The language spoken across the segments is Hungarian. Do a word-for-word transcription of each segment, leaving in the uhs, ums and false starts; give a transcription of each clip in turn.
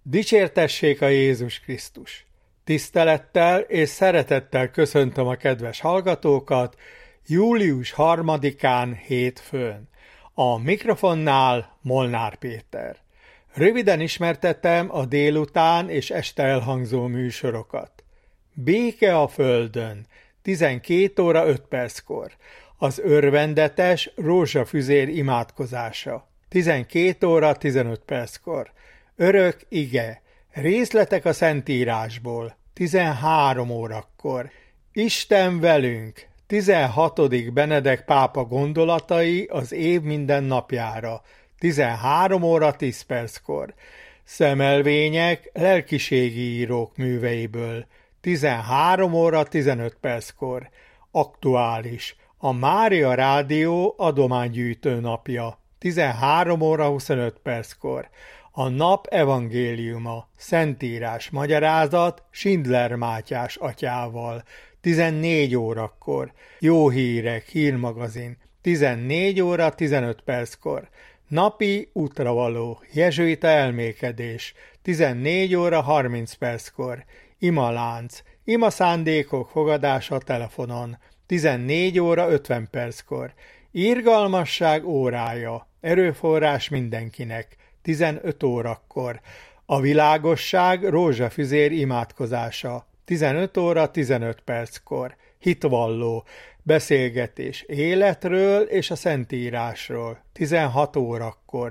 Dicsértessék a Jézus Krisztus! Tisztelettel és szeretettel köszöntöm a kedves hallgatókat július harmadikán hétfőn. A mikrofonnál Molnár Péter. Röviden ismertetem a délután és este elhangzó műsorokat. Béke a földön, tizenkét óra öt perckor. Az örvendetes rózsafüzér imádkozása, tizenkét óra tizenöt perckor. Örök ige, részletek a Szentírásból, tizenhárom órakor. Isten velünk, tizenhatodik Benedek pápa gondolatai az év minden napjára, tizenhárom óra tíz perckor. Szemelvények lelkiségi írók műveiből, tizenhárom óra tizenöt perckor. Aktuális, a Mária Rádió adománygyűjtő napja, tizenhárom óra huszonöt perckor. A nap evangéliuma, Szentírás magyarázat Schindler Mátyás atyával, tizennégy órakor. Jó hírek, hírmagazin, tizennégy óra tizenöt perckor. Napi útravaló, jezsuita elmékedés, tizennégy óra harminc perckor. Imalánc, ima szándékok fogadása telefonon, tizennégy óra ötven perckor. Irgalmasság órája, erőforrás mindenkinek, tizenöt órakor. A világosság rózsafüzér imádkozása, tizenöt óra tizenöt perckor. Hitvalló, beszélgetés életről és a Szentírásról, tizenhat órakor.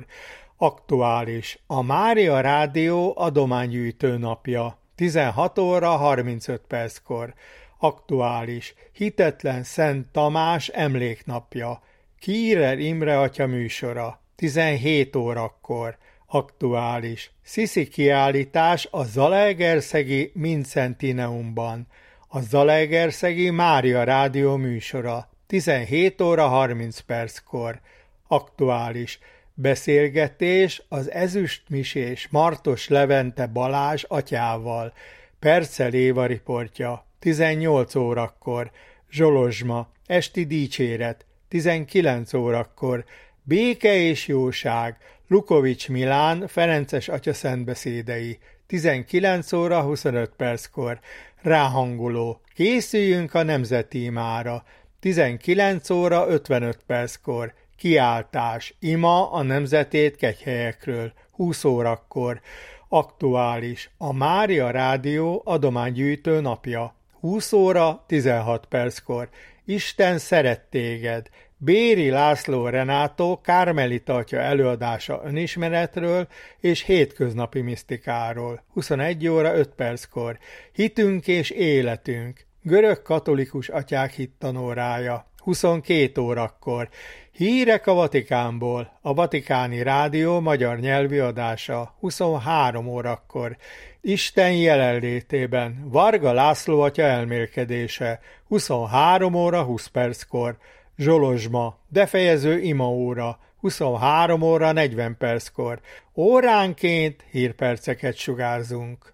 Aktuális, a Mária Rádió adománygyűjtő napja, tizenhat óra harmincöt perckor. Aktuális, hitetlen Szent Tamás emléknapja, Kírer Imre atya műsora, tizenhét órakor. Aktuális, Sziszi kiállítás a Zalaegerszegi Mincentineumban, a Zalaegerszegi Mária Rádió műsora, tizenhét óra harminc perckor. Aktuális, beszélgetés az ezüstmisés Martos Levente Balázs atyával, Percel Éva riportja, tizennyolc órakor. Zsolozsma, esti dicséret, tizenkilenc órakor. Béke és jóság, Lukovics Milán, Ferences atya szentbeszédei, tizenkilenc óra huszonöt perckor. Ráhangoló, készüljünk a nemzeti imára, tizenkilenc óra ötvenöt perckor. Kiáltás, ima a nemzetét kegyhelyekről, húsz órakor. Aktuális, a Mária Rádió adománygyűjtő napja, húsz óra tizenhat perckor. Isten szeret téged, Béri László Renátó Kármelita atya előadása önismeretről és hétköznapi misztikáról, huszonegy óra öt perckor. Hitünk és életünk, görög katolikus atyák hittanórája, huszonkét órakor. Hírek a Vatikánból, a Vatikáni Rádió magyar nyelvi adása, huszonhárom órakor. Isten jelenlétében, Varga László atya elmélkedése, huszonhárom óra húsz perckor. Zsolozsma, befejező imaóra, huszonhárom óra negyven perckor. Óránként hírperceket sugárzunk.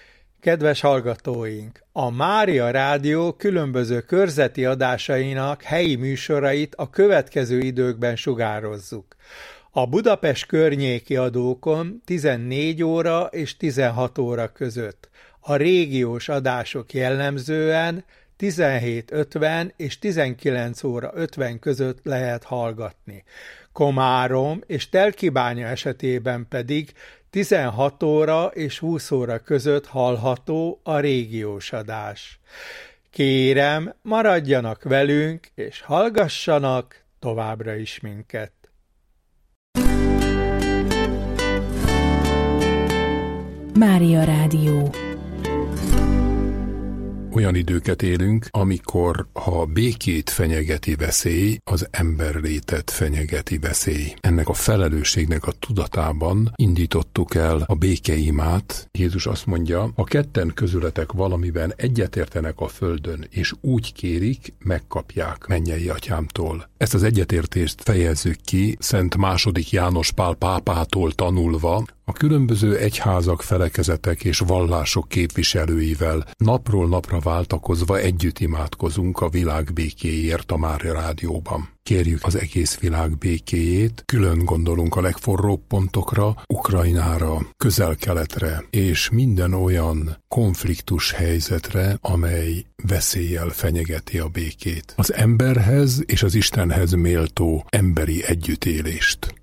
Kedves hallgatóink! A Mária Rádió különböző körzeti adásainak helyi műsorait a következő időkben sugározzuk. A Budapest környéki adókon tizennégy óra és tizenhat óra között. A régiós adások jellemzően tizenhét ötven és tizenkilenc óra ötven között lehet hallgatni. Komárom és Telkibánya esetében pedig tizenhat óra és húsz óra között hallható a régiós adás. Kérem, maradjanak velünk és hallgassanak továbbra is minket. Mária Rádió. Olyan időket élünk, amikor ha békét fenyegeti veszély, az emberlétet fenyegeti veszély. Ennek a felelősségnek a tudatában indítottuk el a békeimát. Jézus azt mondja, a ketten közületek valamiben egyetértenek a földön, és úgy kérik, megkapják mennyei atyámtól. Ezt az egyetértést fejezzük ki Szent második János Pál pápától tanulva, A különböző egyházak, felekezetek és vallások képviselőivel napról napra váltakozva együtt imádkozunk a világ békéjéért a Mária Rádióban. Kérjük az egész világ békéjét, külön gondolunk a legforróbb pontokra, Ukrajnára, Közel-Keletre és minden olyan konfliktus helyzetre, amely veszéllyel fenyegeti a békét. Az emberhez és az Istenhez méltó emberi együttélést.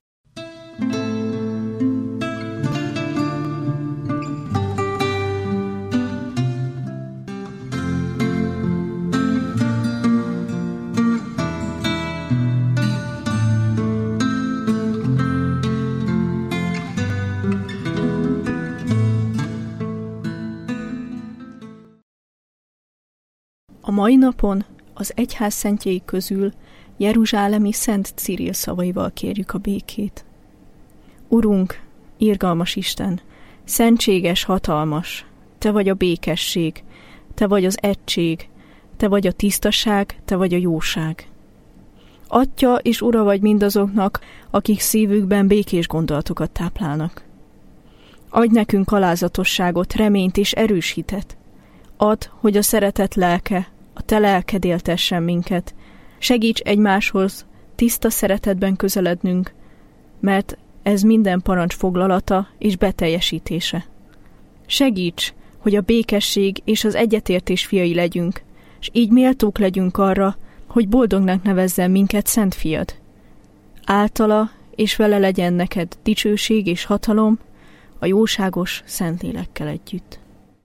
A mai napon az egyház szentjei közül jeruzsálemi Szent Ciril szavaival kérjük a békét. Urunk, irgalmas Isten, szentséges, hatalmas, Te vagy a békesség, Te vagy az egység, Te vagy a tisztaság, Te vagy a jóság. Atya és Ura vagy mindazoknak, akik szívükben békés gondolatokat táplálnak. Adj nekünk alázatosságot, reményt és erős hitet. Add, hogy a szeretet lelke, a Te lelked éltessen minket. Segíts egymáshoz tiszta szeretetben közelednünk, mert ez minden parancs foglalata és beteljesítése. Segíts, hogy a békesség és az egyetértés fiai legyünk, és így méltók legyünk arra, hogy boldognak nevezzen minket Szent Fiad. Általa és vele legyen neked dicsőség és hatalom a jóságos Szentlélekkel együtt.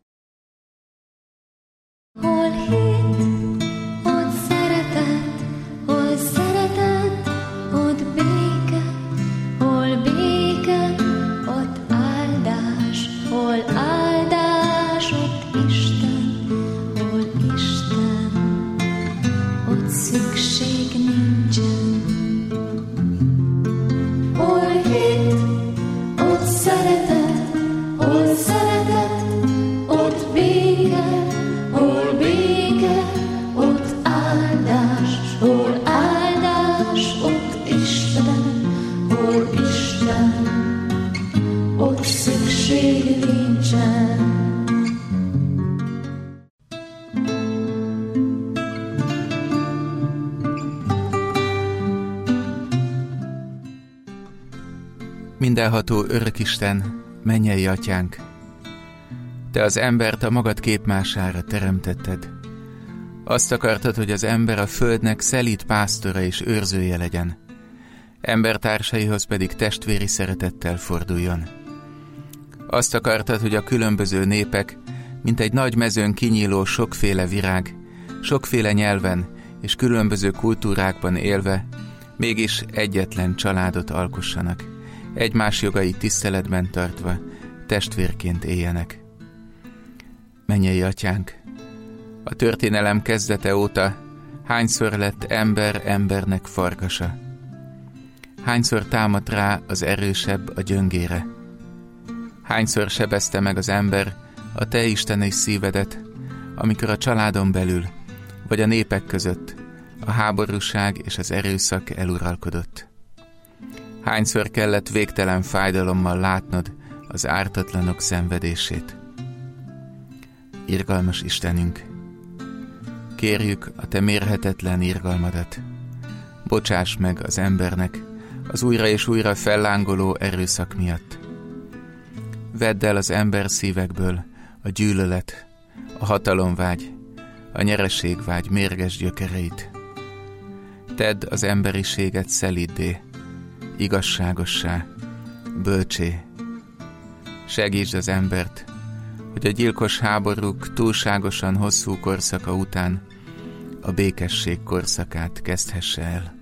Hol hit, ott szeretet, hol szeretet, ott béke, hol béke, ott áldás, hol áldás, ott Isten, hol Isten, ott szükség nincsen. Hol hit, ott szeretet, hol szeretet, ott béke, hol béke, ott áldás, hol áldás, ott Isten, hol Isten, ott szükség nincsen. Mindenható Örökisten, mennyei Atyánk, Te az embert a magad képmására teremtetted. Azt akartad, hogy az ember a földnek szelíd pásztora és őrzője legyen, embertársaihoz pedig testvéri szeretettel forduljon. Azt akartad, hogy a különböző népek, mint egy nagy mezőn kinyíló sokféle virág, sokféle nyelven és különböző kultúrákban élve, mégis egyetlen családot alkossanak, egymás jogait tiszteletben tartva, testvérként éljenek. Mennyei Atyánk, a történelem kezdete óta hányszor lett ember embernek farkasa? Hányszor támadt rá az erősebb a gyöngére? Hányszor sebezte meg az ember a Te istenes szívedet, amikor a családon belül, vagy a népek között a háborúság és az erőszak eluralkodott? Hányszor kellett végtelen fájdalommal látnod az ártatlanok szenvedését? Irgalmas Istenünk, kérjük a Te mérhetetlen irgalmadat. Bocsáss meg az embernek az újra és újra fellángoló erőszak miatt. Vedd el az ember szívekből a gyűlölet, a hatalomvágy, a nyereségvágy mérges gyökereit. Tedd az emberiséget szeliddé, igazságossá, bölcsé. Segítsd az embert, hogy a gyilkos háborúk túlságosan hosszú korszaka után a békesség korszakát kezdhesse el.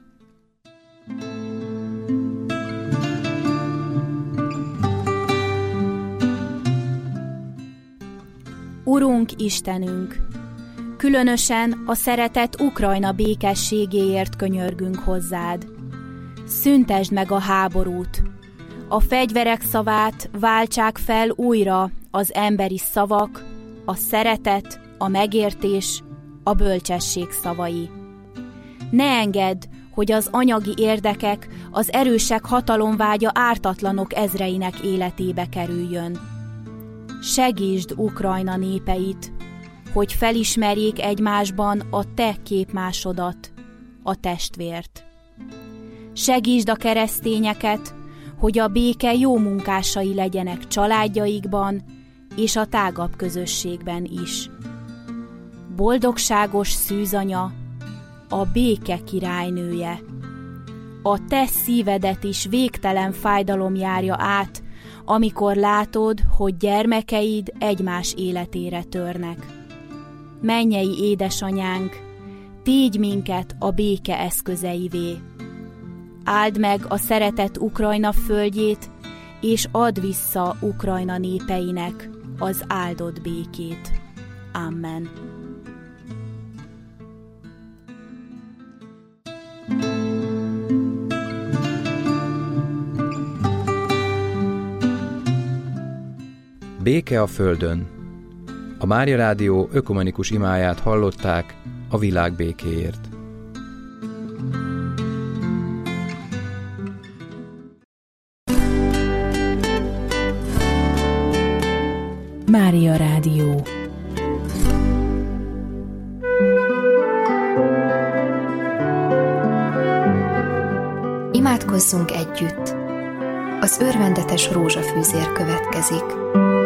Urunk Istenünk, különösen a szeretet Ukrajna békességéért könyörgünk hozzád. Szüntesd meg a háborút, a fegyverek szavát váltsák fel újra az emberi szavak, a szeretet, a megértés, a bölcsesség szavai. Ne engedd, hogy az anyagi érdekek, az erősek hatalomvágya ártatlanok ezreinek életébe kerüljön. Segítsd Ukrajna népeit, hogy felismerjék egymásban a te képmásodat, a testvért. Segítsd a keresztényeket, hogy a béke jó munkásai legyenek családjaikban és a tágabb közösségben is. Boldogságos szűzanya, a béke királynője. A te szívedet is végtelen fájdalom járja át, amikor látod, hogy gyermekeid egymás életére törnek. Mennyei édesanyánk, tégy minket a béke eszközeivé. Áld meg a szeretett Ukrajna földjét, és add vissza Ukrajna népeinek az áldott békét. Amen. Béke a földön. A Mária Rádió ökumenikus imáját hallották a világ békéért. Mária Rádió. Imádkozzunk együtt! Az örvendetes rózsafűzér következik.